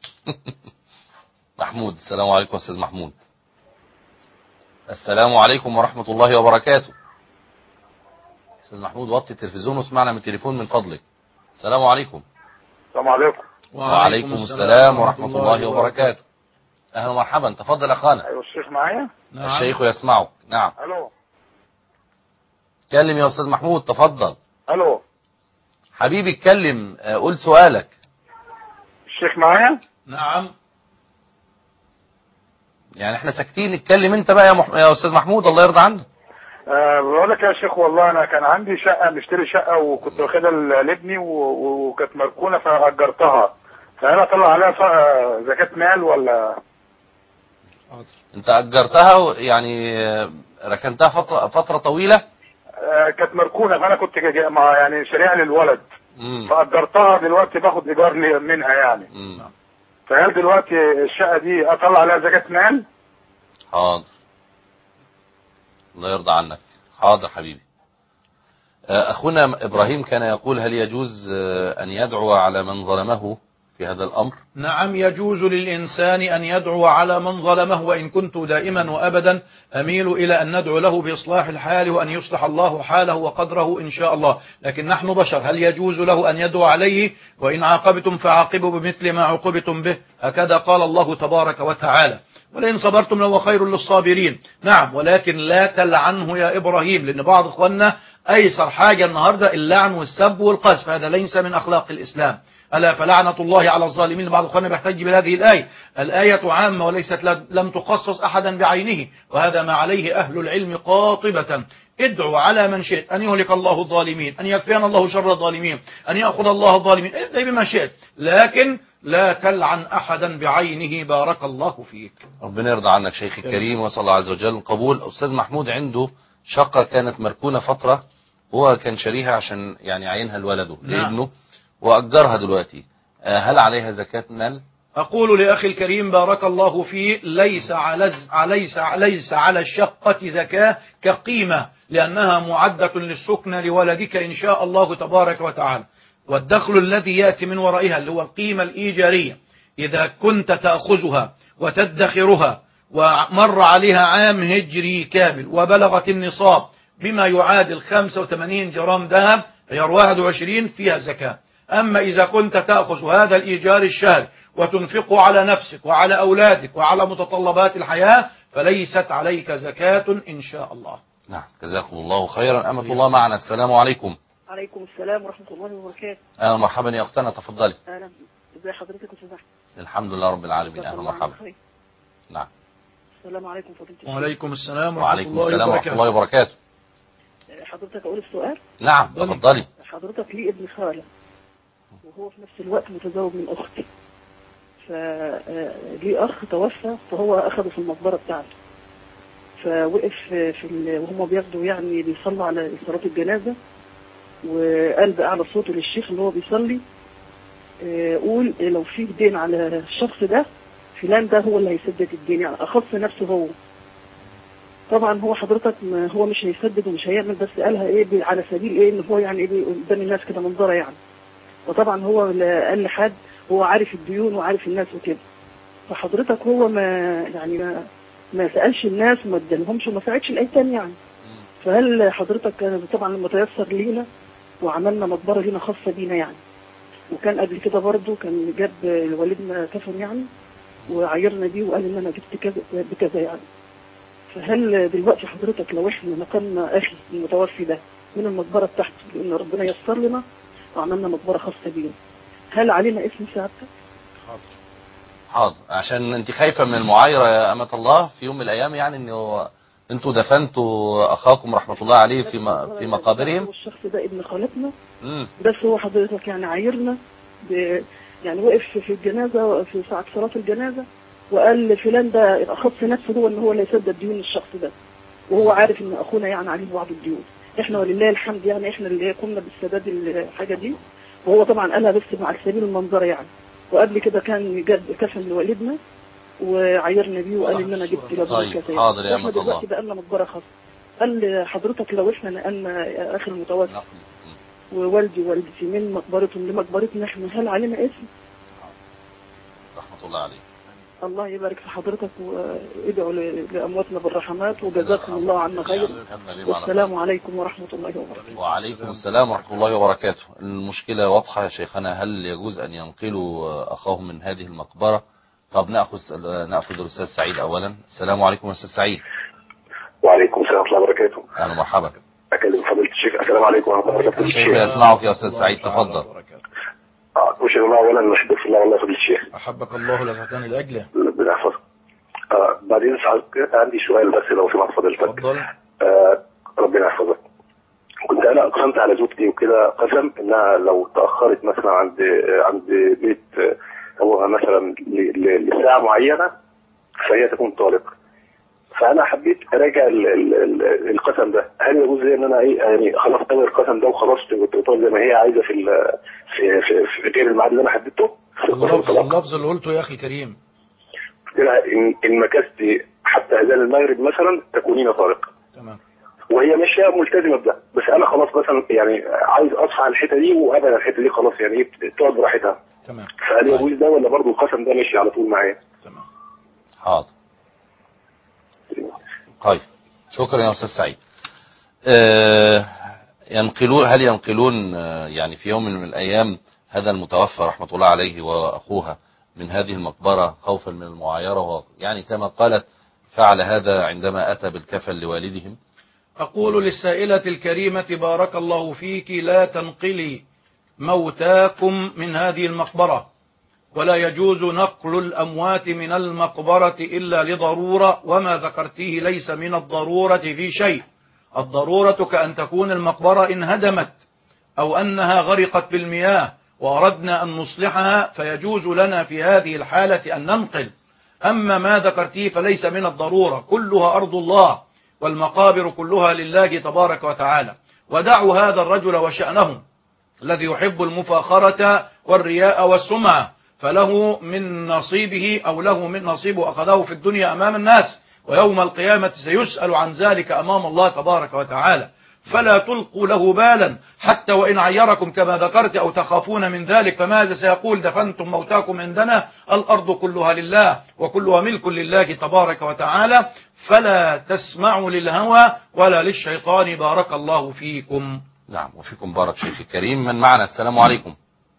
[SPEAKER 2] محمود، السلام عليكم أستاذ محمود. السلام عليكم ورحمة الله وبركاته. أستاذ محمود وطي التلفزيون واسمعنا من التليفون من فضلك. السلام عليكم.
[SPEAKER 6] السلام عليكم.
[SPEAKER 2] وعليكم السلام ورحمة الله وبركاته. أهلا ومرحبا، تفضل أخانا.
[SPEAKER 6] ايوه الشيخ معايا.
[SPEAKER 3] نعم.
[SPEAKER 2] الشيخ يسمعك. نعم
[SPEAKER 6] الو.
[SPEAKER 2] اتكلم يا أستاذ محمود، تفضل
[SPEAKER 6] الو.
[SPEAKER 2] حبيبي اتكلم، آه، قول سؤالك.
[SPEAKER 6] الشيخ معايا.
[SPEAKER 3] نعم.
[SPEAKER 2] يعني احنا ساكتين، اتكلم انت بقى يا, مح... يا أستاذ محمود الله يرضى عنك.
[SPEAKER 6] أه بقول لك يا شيخ والله انا كان عندي شقه، مشتري شقه وكنت واخدها لابني و- وكانت مركونه فاجرتها، فهل اطلع عليها ف- زكاه مال ولا؟
[SPEAKER 2] انت أجرتها و- يعني آه، ركنتها فترة فترة طويلة.
[SPEAKER 6] أه كانت مركونه فانا كنت جا- مع يعني شاريها للولد،
[SPEAKER 2] مم.
[SPEAKER 6] فاجرتها دلوقتي باخد ايجار لي- منها يعني،
[SPEAKER 2] مم.
[SPEAKER 6] فهل دلوقتي الشقه دي اطلع عليها زكاه مال؟
[SPEAKER 2] حاضر، الله يرضى عنك. حاضر حبيبي. آه، أخونا إبراهيم كان يقول هل يجوز آه، أن يدعو على من ظلمه في هذا الأمر؟
[SPEAKER 3] نعم يجوز للإنسان أن يدعو على من ظلمه، وإن كنت دائما وأبدا أميل إلى أن ندعو له بإصلاح الحال وأن يصلح الله حاله وقدره إن شاء الله. لكن نحن بشر، هل يجوز له أن يدعو عليه؟ وإن عاقبتم فعاقبوا بمثل ما عوقبتم به، هكذا قال الله تبارك وتعالى. ولئن صبرتم لهو خير للصابرين. نعم، ولكن لا تلعنه يا إبراهيم، لأن بعض إخواننا أيسر حاجة النهاردة اللعن والسب والقذف، هذا ليس من أخلاق الإسلام. ألا فلعنة الله على الظالمين. بعض إخواننا بيحتج بهذه الآية. الآية عامة وليست لم تخصص أحدا بعينه، وهذا ما عليه أهل العلم قاطبة. ادعوا على من شئت، أن يهلك الله الظالمين، أن يكفينا الله شر الظالمين، أن يأخذ الله الظالمين، ادعي بما شئت، لكن لا تلعن أحدا بعينه. بارك الله فيك.
[SPEAKER 2] ربنا يرضى عنك شيخي الكريم، وصلى الله عز وجل القبول. أستاذ محمود عنده شقة كانت مركونة فترة، هو كان شاريها عشان يعني عينها لولده لابنه، وأجرها دلوقتي، آه، هل عليها زكاة مال؟
[SPEAKER 3] أقول لأخي الكريم بارك الله فيه، ليس على ليس ليس على الشقة زكاة كقيمة، لأنها معدة للسكن لولدك إن شاء الله تبارك وتعالى. والدخل الذي يأتي من ورائها اللي هو القيمة الإيجارية، إذا كنت تأخذها وتدخرها ومر عليها عام هجري كامل وبلغت النصاب بما يعادل خمسة وثمانين جرام ذهب غير واحد وعشرين فيها زكاة. أما إذا كنت تأخذ هذا الإيجار الشهري وتنفقه على نفسك وعلى أولادك وعلى متطلبات الحياة فليست عليك زكاة إن شاء الله.
[SPEAKER 2] نعم، جزاكم الله خيرا. أمة الله معنا. السلام عليكم.
[SPEAKER 8] عليكم السلام ورحمة الله وبركاته.
[SPEAKER 2] أهلا مرحبا يا أختنا، تفضلي.
[SPEAKER 8] أهلا، ازي حضرتك يا أستاذ أحمد؟
[SPEAKER 2] الحمد لله رب العالمين. أهلا مرحبا. نعم.
[SPEAKER 8] السلام عليكم فضيلة الشيخ.
[SPEAKER 3] وعليكم السلام ورحمة
[SPEAKER 2] وعليكم
[SPEAKER 3] الله
[SPEAKER 2] السلام ورحمة
[SPEAKER 3] وبركاته.
[SPEAKER 2] الله وبركاته.
[SPEAKER 8] حضرتك أقول السؤال؟
[SPEAKER 2] نعم تفضلي.
[SPEAKER 8] حضرتك لي ابن خالة، وهو في نفس الوقت متزوج من أختي، فليه أخ توفى فهو أخده في المقبرة بتاعته، فوقف في ال... وهم بياخدوا يعني بيصلوا على صلاة الجنازة، وقال بأعلى صوته للشيخ اللي هو بيصلي آه، قول لو في دين على الشخص ده فلان ده هو اللي هيسدد الدين، يعني أخص نفسه هو. طبعا هو حضرتك ما هو مش هيسدد ومش هيعمل، بس قالها ايه على سبيل ايه ان هو يعني ايه قدام الناس كده منظره يعني. وطبعا هو لا قال لحد، هو عارف الديون وعارف الناس وكده، فحضرتك هو ما يعني ما, ما سالش الناس وما ادالهمش وما ساعدش الايتام يعني. فهل حضرتك كان طبعا لما تيسر لينا وعملنا مقبره لينا خاصه بينا يعني، وكان قبل كده برضه كان جاب والدنا كفن يعني وعيرنا بيه وقال ان انا جبت كذا بكذا يعني. فهل دلوقتي حضرتك لو احنا نقلنا اخي المتوفي ده من المقبره بتاعته لان ربنا يسر لنا وعملنا مقبره خاصه بينا، هل علينا اسم سعادتك؟
[SPEAKER 2] حاضر حاضر، عشان انت خايفه من المعايره يا امه الله في يوم من الايام، يعني انه انتوا دفنتوا اخاكم رحمه الله عليه في م- في مقابرهم.
[SPEAKER 8] والشخص ده ابن خالتنا،
[SPEAKER 2] امم
[SPEAKER 8] بس هو حضرتك يعني عايرنا ب... يعني وقف في الجنازه في ساعه صلاه الجنازه وقال فلان ده اخص نفسه هو ان هو اللي يسدد ديون الشخص ده، وهو عارف ان اخونا يعني عليه بعض الديون، احنا ولله الحمد يعني احنا اللي قمنا بالسداد الحاجه دي، وهو طبعا قالها بس على سبيل المنظره يعني. وقبل كده كان جاب كفن لوالدنا وعيرنا بيه وقال ان انا جبت له
[SPEAKER 2] طيب
[SPEAKER 8] كذا.
[SPEAKER 2] حاضر يا
[SPEAKER 8] احنا
[SPEAKER 2] امه الله.
[SPEAKER 8] دلوقتي بقى لنا مقبره خاصه، قال حضرتك لو احنا نقلنا اخر المتوفى
[SPEAKER 2] نقل.
[SPEAKER 8] ووالدي ووالدتي من مقبرتهم لمقبرتنا احنا، هل علينا اسم؟
[SPEAKER 2] رحمه الله عليه.
[SPEAKER 8] الله يبارك في حضرتك وادعوا ل- لأمواتنا بالرحمات وجزاكم الله عنا خير، والسلام عليكم ورحمة الله وبركاته.
[SPEAKER 2] وعليكم السلام ورحمة الله وبركاته. المشكلة واضحة يا شيخنا، هل يجوز أن ينقلوا أخاهم من هذه المقبرة؟ طب نأخذ نأخذ الأستاذ سعيد أولا. السلام عليكم يا أستاذ سعيد.
[SPEAKER 9] وعليكم السلام ورحمة الله وبركاته.
[SPEAKER 2] أهلا ومرحبا.
[SPEAKER 9] أكلم فضيلة الشيخ. السلام عليكم ورحمة الله وبركاته.
[SPEAKER 2] كيف يسمعك يا أستاذ سعيد؟ تفضل.
[SPEAKER 9] اه أشهد الله أولا أحبك في الله والله فضيلة الشيخ.
[SPEAKER 3] أحبك الله لفتان الأجلة.
[SPEAKER 9] ربنا يحفظك. آه بعدين عندي سؤال بس لو سمحت فضيلتك.
[SPEAKER 3] تفضل.
[SPEAKER 9] آه ربنا يحفظك. كنت أنا أقسمت على زوجتي وكده قسم إنها لو تأخرت مثلا عند عند بيت أبوها مثلا لساعة معينة فهي تكون طالق. فانا حبيت اراجع ال ال ال القسم ده، هل يجوز لي ان انا ايه يعني خلاص الغي القسم ده وخلاص تقول زي ما هي عايزه في في في, في غير الميعاد اللي انا حددته؟
[SPEAKER 3] اللفظ اللفظ اللي قلته يا اخي كريم
[SPEAKER 9] ان ان مكثت حتى اذان المغرب مثلا تكونين طارق.
[SPEAKER 3] تمام.
[SPEAKER 9] وهي ماشيه ملتزمه بده، بس انا خلاص مثلا يعني عايز اصحى على الحته دي وابعد الحته دي خلاص يعني ايه تقعد براحتها.
[SPEAKER 3] تمام.
[SPEAKER 9] فهل يجوز ده ولا برضه القسم ده ماشي على طول معايا؟
[SPEAKER 3] تمام.
[SPEAKER 2] حاضر. طيب شكرا يا أستاذ سعيد. آه ينقلون هل ينقلون آه يعني في يوم من الأيام هذا المتوفى رحمة الله عليه وأخوها من هذه المقبرة خوفا من المعايرة، يعني كما قالت فعل هذا عندما أتى بالكفن لوالدهم؟
[SPEAKER 3] أقول للسائلة الكريمة بارك الله فيك لا تنقلي موتاكم من هذه المقبرة، ولا يجوز نقل الأموات من المقبرة إلا لضرورة، وما ذكرتيه ليس من الضرورة في شيء. الضرورة كأن تكون المقبرة انهدمت أو أنها غرقت بالمياه وأردنا أن نصلحها فيجوز لنا في هذه الحالة أن ننقل. أما ما ذكرتيه فليس من الضرورة، كلها أرض الله والمقابر كلها لله تبارك وتعالى. ودعوا هذا الرجل وشأنه الذي يحب المفاخرة والرياء والسمعة، فله من نصيبه أو له من نصيبه أخذه في الدنيا أمام الناس، ويوم القيامة سيسأل عن ذلك أمام الله تبارك وتعالى. فلا تلقوا له بالا حتى وإن عيركم كما ذكرت أو تخافون من ذلك، فماذا سيقول؟ دفنتم موتاكم عندنا، الأرض كلها لله وكلها ملك لله تبارك وتعالى، فلا تسمعوا للهوى ولا للشيطان. بارك الله فيكم.
[SPEAKER 2] نعم وفيكم بارك شيخ الكريم. من معنا؟ السلام عليكم.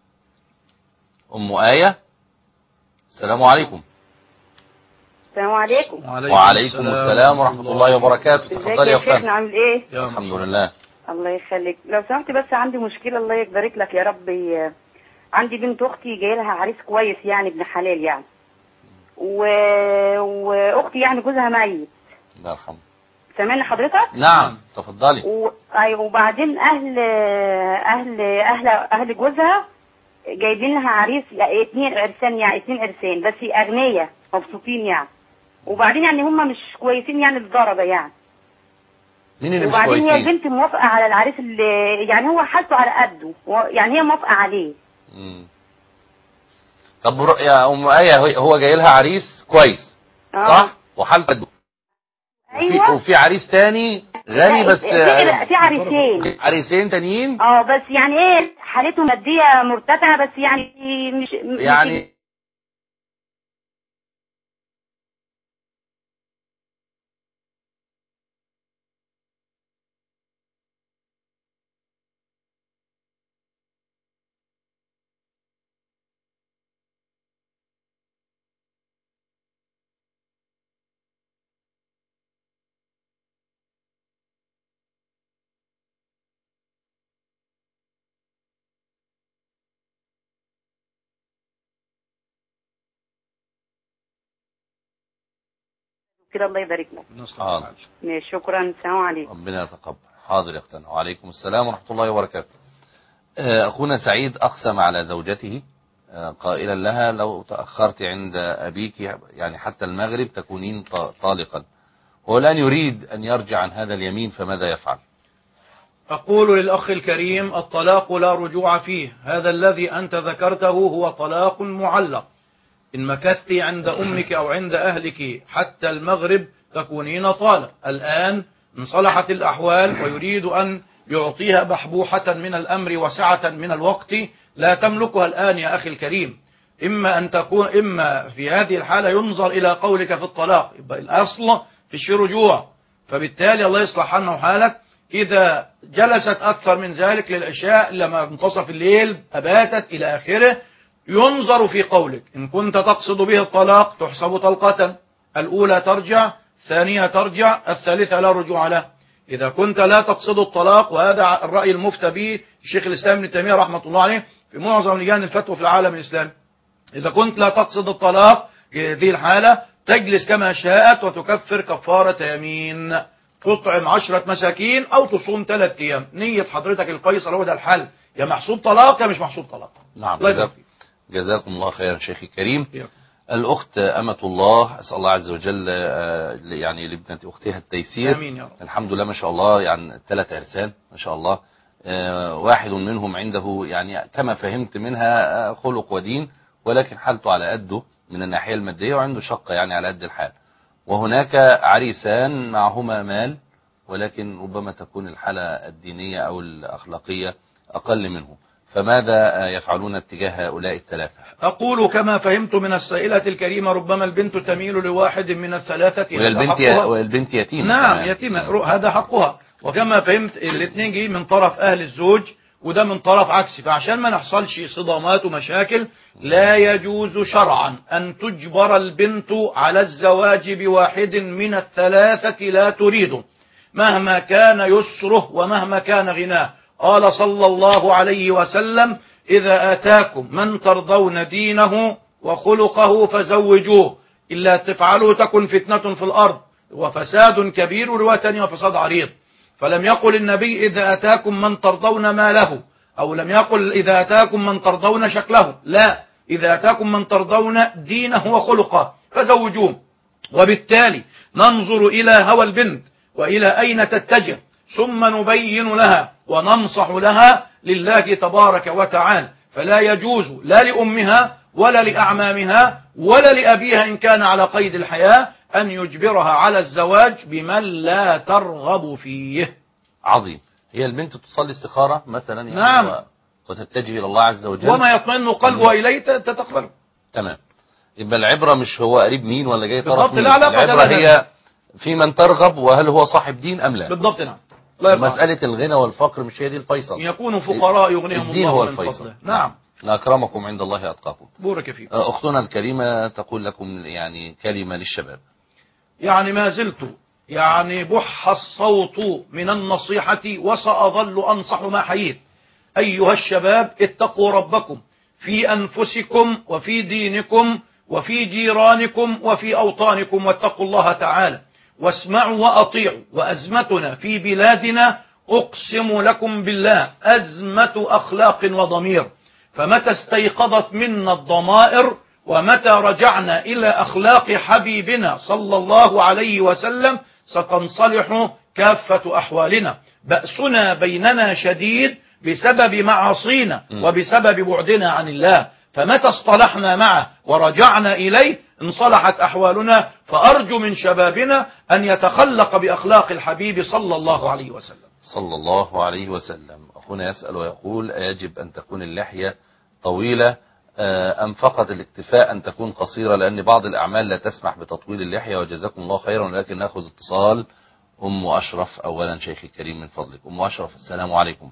[SPEAKER 2] أم آية. السلام عليكم.
[SPEAKER 10] السلام عليكم.
[SPEAKER 2] وعليكم, وعليكم السلام, السلام ورحمة الله وبركاته. تفضلي يا أختنا.
[SPEAKER 10] شيخنا عامل ايه؟
[SPEAKER 2] الحمد لله.
[SPEAKER 10] الله يخليك. لو سمحت بس عندي مشكلة الله يبارك لك يا رب. عندي بنت اختي جاي لها عريس كويس يعني ابن حلال يعني، و... واختي يعني جوزها ميت.
[SPEAKER 2] الله يرحمه.
[SPEAKER 10] سامعني حضرتك؟
[SPEAKER 2] نعم تفضلي.
[SPEAKER 10] و... ايوه وبعدين اهل اهل اهل اهل جوزها جايبين لها عريس يعني اتنين عرسان يعني اتنين عرسان بس اغنياء مبسوطين يعني، وبعدين يعني هم مش كويسين يعني للدرجه يعني.
[SPEAKER 2] مين اللي مش
[SPEAKER 10] وبعدين
[SPEAKER 2] كويسين؟
[SPEAKER 10] هي البنت موافقه على العريس اللي يعني هو حالته على قده، يعني هي موافقه عليه.
[SPEAKER 2] امم طب يا ام ايه، هو جاي لها عريس كويس
[SPEAKER 10] آه.
[SPEAKER 2] صح وحالته قده،
[SPEAKER 10] ايوه
[SPEAKER 2] وفي, وفي عريس تاني غني بس
[SPEAKER 10] في, في عريسين
[SPEAKER 2] عريسين تانيين
[SPEAKER 10] اه بس يعني ايه حالته ماديه مرتفعه بس يعني مش
[SPEAKER 2] يعني
[SPEAKER 10] مش كده. الله يبارك لك.
[SPEAKER 2] حاضر.
[SPEAKER 10] ماشي شكرا. السلام عليكم.
[SPEAKER 2] ربنا يتقبل. حاضر يا اختنا. وعليكم السلام ورحمة الله وبركاته. أخونا سعيد أقسم على زوجته قائلا لها لو تأخرت عند أبيك يعني حتى المغرب تكونين طالقا، هو الآن يريد أن يرجع عن هذا اليمين، فماذا يفعل؟
[SPEAKER 3] أقول للأخ الكريم الطلاق لا رجوع فيه، هذا الذي أنت ذكرته هو طلاق معلق. إن مكثت عند أمك أو عند أهلك حتى المغرب تكونين طالق. الآن انصلحت الأحوال ويريد أن يعطيها بحبوحة من الأمر وسعة من الوقت لا تملكها الآن يا أخي الكريم. إما أن تكون إما في هذه الحالة ينظر إلى قولك في الطلاق، يبقى الأصل في رجوع، فبالتالي الله يصلح حالنا وحالك. إذا جلست أكثر من ذلك للعشاء لما منتصف الليل أباتت إلى آخره، ينظر في قولك. إن كنت تقصد به الطلاق تحسب طلقة، الأولى ترجع، الثانية ترجع، الثالثة لا رجوع له. إذا كنت لا تقصد الطلاق، وهذا الرأي المفتى به الشيخ الإسلام ابن تيمية رحمة الله عليه في معظم لجان الفتوى في العالم الإسلامي، إذا كنت لا تقصد الطلاق في هذه الحالة تجلس كما شاءت وتكفر كفارة يمين، تطعم عشرة مساكين أو تصوم ثلاث أيام. نية حضرتك الفيصل هو ده الحل، يا محسوب طلاق يا مش محسوب طلاق.
[SPEAKER 2] نعم. جزاك جزاكم الله خيرا شيخي الكريم. الأخت أمة الله، أسأل الله عز وجل يعني لابنة أختها التيسير.
[SPEAKER 3] آمين يا رب.
[SPEAKER 2] الحمد لله ما شاء الله، يعني ثلاث عرسان ما شاء الله، واحد منهم عنده يعني كما فهمت منها خلق ودين، ولكن حالته على قده من الناحية المادية، وعنده شقة يعني على قد الحال. وهناك عريسان معهما مال، ولكن ربما تكون الحالة الدينية أو الأخلاقية أقل منهم، فماذا يفعلون اتجاه هؤلاء الثلاثة؟
[SPEAKER 3] أقول كما فهمت من السائلة الكريمة ربما البنت تميل لواحد من الثلاثة،
[SPEAKER 2] والبنت, والبنت يتيمة.
[SPEAKER 3] نعم يتيمة، هذا حقها. وكما فهمت الاثنين جايين من طرف أهل الزوج وده من طرف عكسي، فعشان ما نحصلش صدامات ومشاكل لا يجوز شرعا أن تجبر البنت على الزواج بواحد من الثلاثة لا تريده مهما كان يسره ومهما كان غناه. قال صلى الله عليه وسلم إذا آتاكم من ترضون دينه وخلقه فزوجوه، إلا تفعلوا تكن فتنة في الأرض وفساد كبير، رواية وفساد عريض. فلم يقل النبي إذا أتاكم من ترضون ماله، أو لم يقل إذا أتاكم من ترضون شكله، لا، إذا أتاكم من ترضون دينه وخلقه فزوجوه. وبالتالي ننظر إلى هوى البنت وإلى أين تتجه، ثم نبين لها وننصح لها لله تبارك وتعالى. فلا يجوز لا لأمها ولا لأعمامها ولا لأبيها إن كان على قيد الحياة أن يجبرها على الزواج بمن لا ترغب فيه.
[SPEAKER 2] عظيم. هي البنت تصلي استخارة مثلا يعني،
[SPEAKER 3] نعم،
[SPEAKER 2] وتتجه إلى الله عز وجل
[SPEAKER 3] وما يطمئن قلبها إليه تتقبله.
[SPEAKER 2] تمام. يبقى العبرة مش هو قريب مين ولا جاي طرف مين،
[SPEAKER 3] لا
[SPEAKER 2] العبرة هي في من ترغب وهل هو صاحب دين أم لا.
[SPEAKER 3] بالضبط. نعم.
[SPEAKER 2] مسألة الغنى والفقر مش هي دي الفيصل،
[SPEAKER 3] يكونوا فقراء يغنيهم
[SPEAKER 2] الدين
[SPEAKER 3] الله
[SPEAKER 2] هو
[SPEAKER 3] من
[SPEAKER 2] الفيصل.
[SPEAKER 3] فضله. نعم.
[SPEAKER 2] لا أكرمكم عند الله أتقاكم.
[SPEAKER 3] بورك فيكم.
[SPEAKER 2] أختنا الكريمة تقول لكم يعني كلمة للشباب.
[SPEAKER 3] يعني ما زلت يعني بح الصوت من النصيحة وسأظل أنصح ما حييت. أيها الشباب اتقوا ربكم في أنفسكم وفي دينكم وفي جيرانكم وفي أوطانكم، واتقوا الله تعالى واسمعوا وأطيعوا. وأزمتنا في بلادنا أقسم لكم بالله أزمة أخلاق وضمير. فمتى استيقظت منا الضمائر ومتى رجعنا إلى أخلاق حبيبنا صلى الله عليه وسلم ستنصلح كافة أحوالنا. بأسنا بيننا شديد بسبب معاصينا وبسبب بعدنا عن الله، فمتى اصطلحنا معه ورجعنا إليه انصلحت أحوالنا. فأرجو من شبابنا أن يتخلق بأخلاق الحبيب صلى الله عليه وسلم.
[SPEAKER 2] صلى الله عليه وسلم. أخونا يسأل ويقول: يجب أن تكون اللحية طويلة أم فقط الاكتفاء أن تكون قصيرة؟ لأن بعض الأعمال لا تسمح بتطويل اللحية. وجزاكم الله خيرا. ولكن نأخذ اتصال. أم أشرف أولا شيخي الكريم من فضلك. أم أشرف السلام عليكم.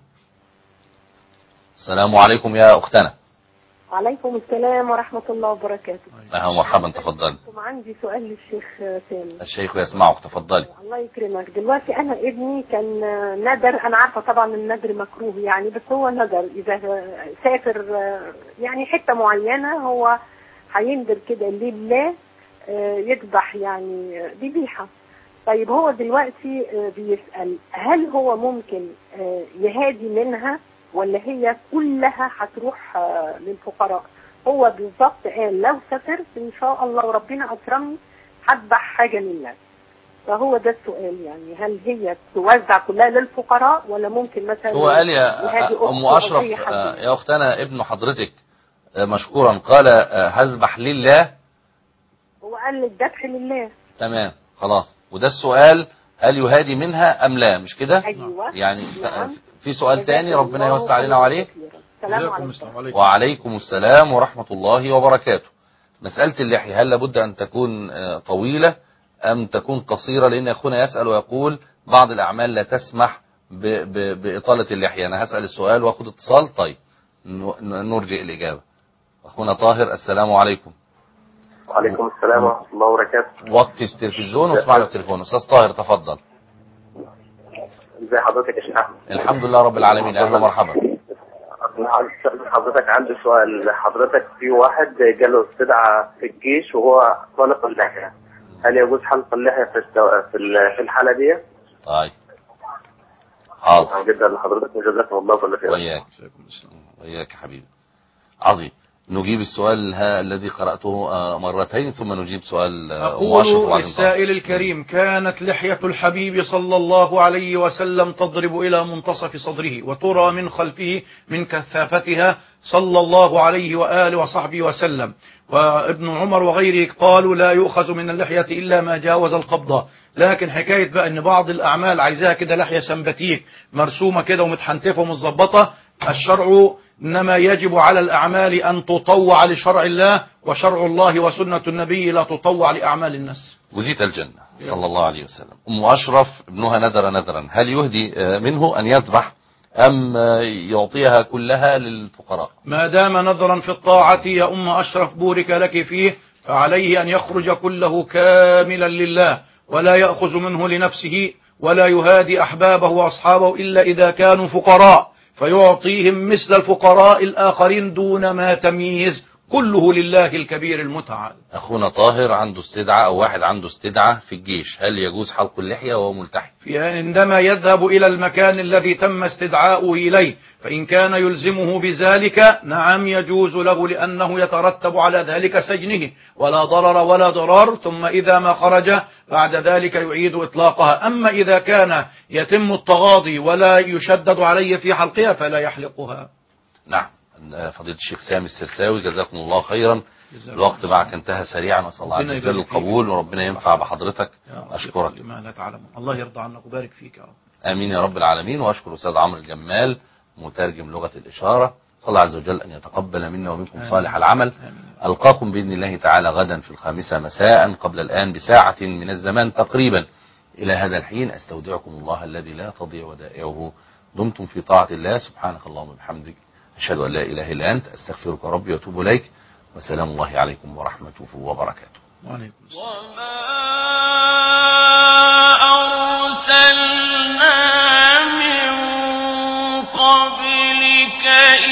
[SPEAKER 2] السلام عليكم يا أختنا.
[SPEAKER 11] عليكم السلام ورحمة الله وبركاته.
[SPEAKER 2] أهلا ومرحبا، تفضل.
[SPEAKER 11] عندي سؤال للشيخ سامي.
[SPEAKER 2] الشيخ يسمعك، تفضلي.
[SPEAKER 11] الله يكرمك. دلوقتي أنا ابني كان ندر، أنا عارفة طبعا الندر مكروه يعني، بس هو ندر إذا سافر يعني حتة معينة هو هيندر كده لله يذبح يعني ذبيحة. طيب هو دلوقتي بيسأل هل هو ممكن يهادي منها ولا هي كلها هتروح للفقراء؟ هو بالظبط قال لو سافرت ان شاء الله وربنا اكرمني هذبح حاجه لله. فهو ده السؤال يعني، هل هي توزع كلها للفقراء ولا ممكن مثلا؟
[SPEAKER 2] هو قال يا ام اشرف يا اختنا ابن حضرتك مشكورا قال هذبح لله.
[SPEAKER 11] هو قال الذبح لله.
[SPEAKER 2] تمام خلاص. وده السؤال، هل يهادي منها ام لا؟ مش كده؟
[SPEAKER 11] ايوه
[SPEAKER 2] يعني في سؤال تاني ربنا يوسع علينا وعليك.
[SPEAKER 11] السلام عليكم.
[SPEAKER 2] وعليكم السلام ورحمة الله وبركاته. مسألة اللحية هل لابد أن تكون طويلة أم تكون قصيرة؟ لأن أخونا يسأل ويقول بعض الأعمال لا تسمح ب ب بإطالة اللحية. أنا هسأل السؤال وأخذ اتصال. طيب نرجئ الإجابة. أخونا طاهر السلام عليكم.
[SPEAKER 9] وعليكم السلام ورحمة الله وبركاته.
[SPEAKER 2] وقت التلفزيون واسمعنا التليفون. أستاذ طاهر تفضل.
[SPEAKER 9] ازي حضرتك يا شيخ أحمد؟
[SPEAKER 2] الحمد لله رب العالمين. أهلا ومرحبا.
[SPEAKER 9] حضرتك عندي سؤال لحضرتك. في واحد جاله استدعاء في الجيش وهو طالق اللحية، هل يجوز حلق اللحية في في الحالة دي؟
[SPEAKER 2] طيب حاضر
[SPEAKER 9] جدا لحضرتك وجزاكم الله كل خير.
[SPEAKER 2] وياك وياك حبيبي. عظيم. نجيب السؤال الذي قرأته مرتين ثم نجيب سؤال
[SPEAKER 3] أقول للسائل الكريم: كانت لحية الحبيب صلى الله عليه وسلم تضرب إلى منتصف صدره وترى من خلفه من كثافتها صلى الله عليه وآله وصحبه وسلم. وابن عمر وغيره قالوا لا يؤخذ من اللحية إلا ما جاوز القبضة. لكن حكاية بقى ان بعض الأعمال عايزاها كده لحية سمباتيك مرسومة كده ومتحنتفة ومتظبطة، الشرع إنما يجب على الأعمال أن تطوع لشرع الله، وشرع الله وسنة النبي لا تطوع لأعمال الناس.
[SPEAKER 2] وزيت الجنة صلى الله عليه وسلم. أم أشرف ابنها ندر ندرا، هل يهدي منه أن يذبح أم يعطيها كلها للفقراء؟
[SPEAKER 3] ما دام نذرا في الطاعة يا أم أشرف بورك لك فيه، فعليه أن يخرج كله كاملا لله، ولا يأخذ منه لنفسه، ولا يهادي أحبابه وأصحابه إلا إذا كانوا فقراء، فيعطيهم مثل الفقراء الآخرين دون ما تمييز، كله لله الكبير المتعال.
[SPEAKER 2] أخونا طاهر عنده استدعاء أو واحد عنده استدعاء في الجيش، هل يجوز حلق اللحية وهو ملتحي؟
[SPEAKER 3] عندما يذهب إلى المكان الذي تم استدعاؤه إليه، فإن كان يلزمه بذلك نعم يجوز له، لأنه يترتب على ذلك سجنه، ولا ضرر ولا ضرار. ثم إذا ما خرج بعد ذلك يعيد إطلاقها. أما إذا كان يتم التغاضي ولا يشدد عليه في حلقها فلا يحلقها.
[SPEAKER 2] نعم. فضيلة الشيخ سامي السرساوي جزاكم الله خيرا. الوقت معك انتهى سريعا، واسال الله عز وجل القبول وربنا ينفع بحضرتك. اشكرك
[SPEAKER 3] لما لا تعلم. الله يرضى عنك وبارك فيك يا رب.
[SPEAKER 2] امين يا رب العالمين. واشكر الاستاذ عمرو الجمال مترجم لغة الاشارة. صلى الله عز وجل ان يتقبل منا ومنكم صالح العمل. القاكم باذن الله تعالى غدا في الخامسة مساء قبل الان بساعة من الزمان تقريبا. الى هذا الحين استودعكم الله الذي لا تضيع ودائعه. دمتم في طاعة الله. سبحانك اللهم وبحمدك أشهد أن لا إله إلا أنت أستغفرك ربي وأتوب إليك. وسلام الله عليكم ورحمته وبركاته.
[SPEAKER 3] وعليكم السلام.
[SPEAKER 1] وما أرسلنا من قبلك